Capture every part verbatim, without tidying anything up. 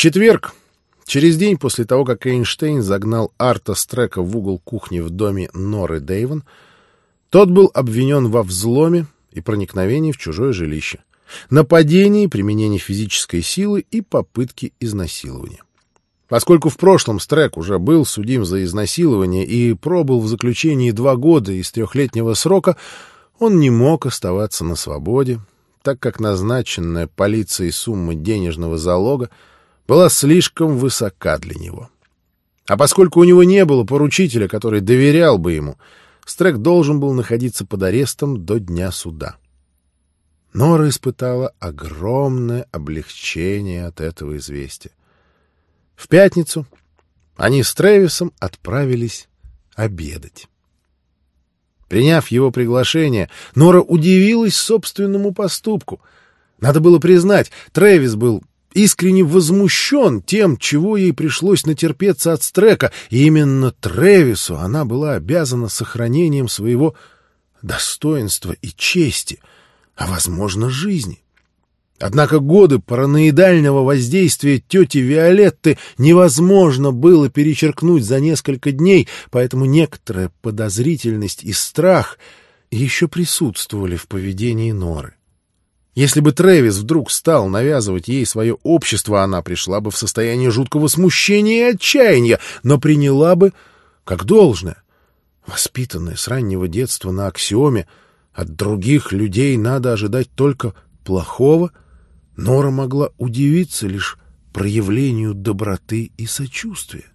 четверг, через день после того, как Эйнштейн загнал Арта Стрека в угол кухни в доме Норы Дейвон, тот был обвинен во взломе и проникновении в чужое жилище, нападении, применении физической силы и попытке изнасилования. Поскольку в прошлом Стрек уже был судим за изнасилование и пробыл в заключении два года из трехлетнего срока, он не мог оставаться на свободе, так как назначенная полицией сумма денежного залога была слишком высока для него. А поскольку у него не было поручителя, который доверял бы ему, Стрек должен был находиться под арестом до дня суда. Нора испытала огромное облегчение от этого известия. В пятницу они с Трэвисом отправились обедать. Приняв его приглашение, Нора удивилась собственному поступку. Надо было признать, Трэвис был искренне возмущен тем, чего ей пришлось натерпеться от Стрека, и именно Трэвису она была обязана сохранением своего достоинства и чести, а, возможно, жизни. Однако годы параноидального воздействия тети Виолетты невозможно было перечеркнуть за несколько дней, поэтому некоторая подозрительность и страх еще присутствовали в поведении Норы. Если бы Трэвис вдруг стал навязывать ей свое общество, она пришла бы в состояние жуткого смущения и отчаяния, но приняла бы как должное. Воспитанная с раннего детства на аксиоме «от других людей надо ожидать только плохого», Нора могла удивиться лишь проявлению доброты и сочувствия.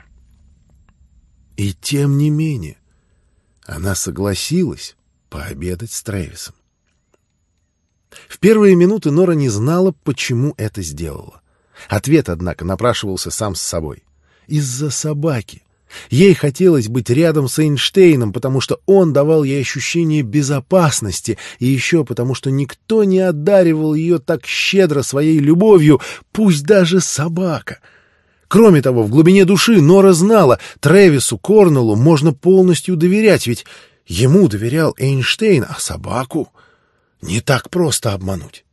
И тем не менее она согласилась пообедать с Трэвисом. В первые минуты Нора не знала, почему это сделала. Ответ, однако, напрашивался сам с собой. Из-за собаки. Ей хотелось быть рядом с Эйнштейном, потому что он давал ей ощущение безопасности, и еще потому, что никто не одаривал ее так щедро своей любовью, пусть даже собака. Кроме того, в глубине души Нора знала, Трэвису Корнеллу можно полностью доверять, ведь ему доверял Эйнштейн, а собаку не так просто обмануть.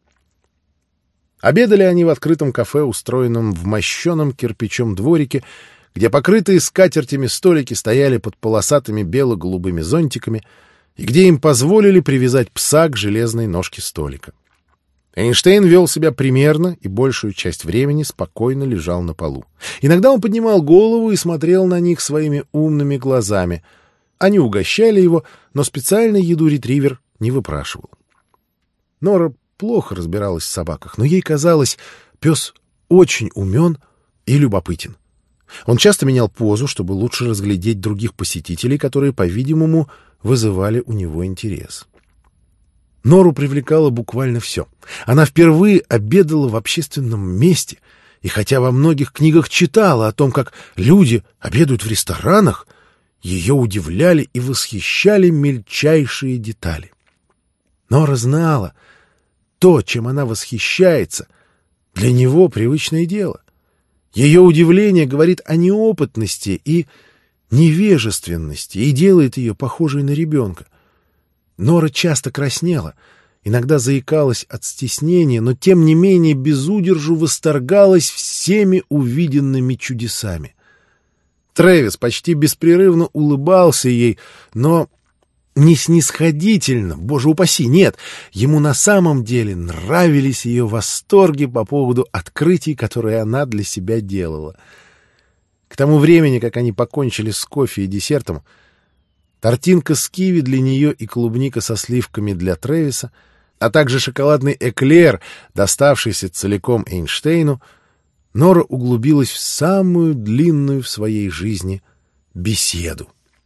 Обедали они в открытом кафе, устроенном в мощеном кирпичом дворике, где покрытые скатертями столики стояли под полосатыми бело-голубыми зонтиками и где им позволили привязать пса к железной ножке столика. Эйнштейн вел себя примерно и большую часть времени спокойно лежал на полу. Иногда он поднимал голову и смотрел на них своими умными глазами. Они угощали его, но специальной еду ретривер не выпрашивал. Нора плохо разбиралась в собаках, но ей казалось, пес очень умен и любопытен. Он часто менял позу, чтобы лучше разглядеть других посетителей, которые, по-видимому, вызывали у него интерес. Нору привлекало буквально все. Она впервые обедала в общественном месте, и хотя во многих книгах читала о том, как люди обедают в ресторанах, ее удивляли и восхищали мельчайшие детали. Нора знала, то, чем она восхищается, для него привычное дело. Ее удивление говорит о неопытности и невежественности и делает ее похожей на ребенка. Нора часто краснела, иногда заикалась от стеснения, но тем не менее без удержу восторгалась всеми увиденными чудесами. Трэвис почти беспрерывно улыбался ей, но не снисходительно, боже упаси, нет, ему на самом деле нравились ее восторги по поводу открытий, которые она для себя делала. К тому времени, как они покончили с кофе и десертом, тортинка с киви для нее и клубника со сливками для Трэвиса, а также шоколадный эклер, доставшийся целиком Эйнштейну, Нора углубилась в самую длинную в своей жизни беседу.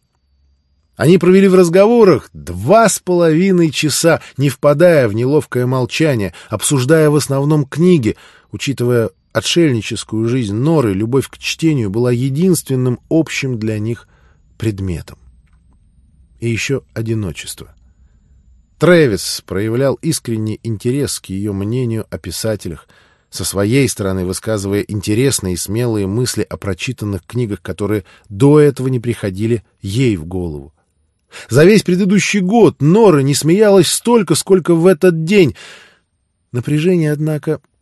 Они провели в разговорах два с половиной часа, не впадая в неловкое молчание, обсуждая в основном книги. Учитывая отшельническую жизнь Норы, любовь к чтению была единственным общим для них предметом. И еще одиночество. Трэвис проявлял искренний интерес к ее мнению о писателях, со своей стороны высказывая интересные и смелые мысли о прочитанных книгах, которые до этого не приходили ей в голову. За весь предыдущий год Нора не смеялась столько, сколько в этот день. Напряжение, однако,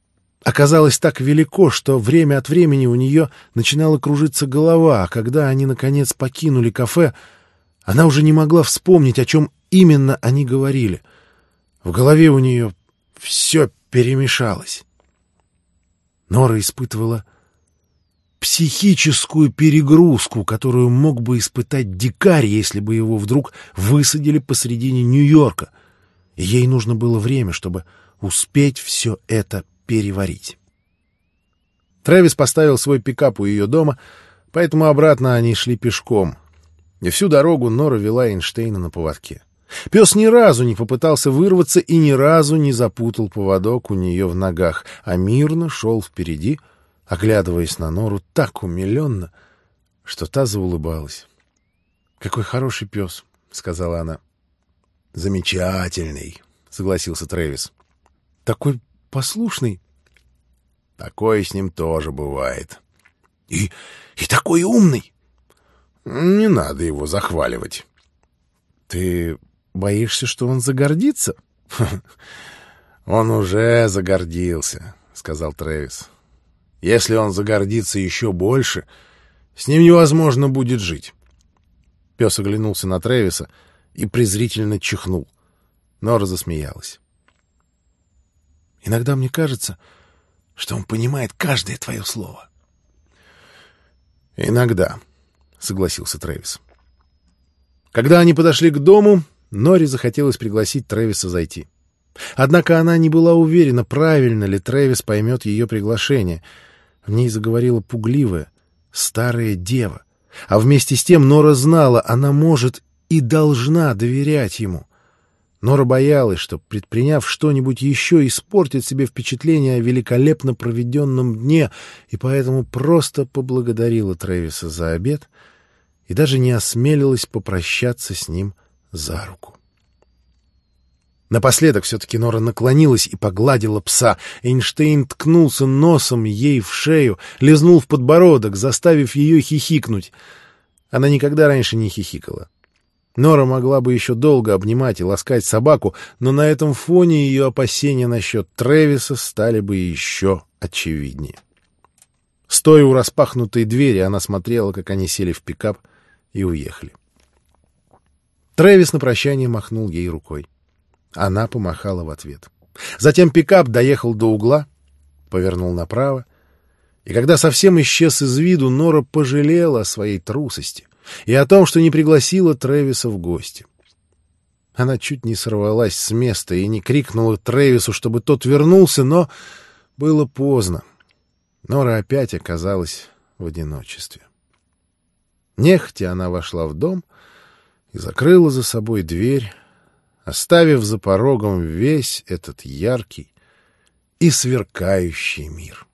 оказалось так велико, что время от времени у нее начинала кружиться голова, а когда они, наконец, покинули кафе, она уже не могла вспомнить, о чем именно они говорили. В голове у нее все перемешалось. Нора испытывала психическую перегрузку, которую мог бы испытать дикарь, если бы его вдруг высадили посредине Нью-Йорка, и ей нужно было время, чтобы успеть все это переварить. Трэвис поставил свой пикап у ее дома, поэтому обратно они шли пешком. И всю дорогу Нора вела Эйнштейна на поводке. Пес ни разу не попытался вырваться и ни разу не запутал поводок у нее в ногах, а мирно шел впереди, оглядываясь на Нору так умиленно, что та заулыбалась. — Какой хороший пес, — сказала она. — Замечательный, — согласился Трэвис. — Такой послушный. — Такое с ним тоже бывает. — И и такой умный. — Не надо его захваливать. — Ты боишься, что он загордится? — Он уже загордился, — сказал Трэвис. — Если он загордится еще больше, с ним невозможно будет жить. Пес оглянулся на Трэвиса и презрительно чихнул. Нора засмеялась. — Иногда мне кажется, что он понимает каждое твое слово. — Иногда, — согласился Трэвис. Когда они подошли к дому, Норе захотелось пригласить Трэвиса зайти. Однако она не была уверена, правильно ли Трэвис поймет ее приглашение. В ней заговорила пугливая, старая дева. А вместе с тем Нора знала, она может и должна доверять ему. Нора боялась, что, предприняв что-нибудь еще, испортит себе впечатление о великолепно проведенном дне, и поэтому просто поблагодарила Трэвиса за обед и даже не осмелилась попрощаться с ним за руку. Напоследок все-таки Нора наклонилась и погладила пса. Эйнштейн ткнулся носом ей в шею, лизнул в подбородок, заставив ее хихикнуть. Она никогда раньше не хихикала. Нора могла бы еще долго обнимать и ласкать собаку, но на этом фоне ее опасения насчет Трэвиса стали бы еще очевиднее. Стоя у распахнутой двери, она смотрела, как они сели в пикап и уехали. Трэвис на прощание махнул ей рукой. Она помахала в ответ. Затем пикап доехал до угла, повернул направо, и когда совсем исчез из виду, Нора пожалела о своей трусости и о том, что не пригласила Трэвиса в гости. Она чуть не сорвалась с места и не крикнула Трэвису, чтобы тот вернулся, но было поздно. Нора опять оказалась в одиночестве. Нехотя она вошла в дом и закрыла за собой дверь, оставив за порогом весь этот яркий и сверкающий мир.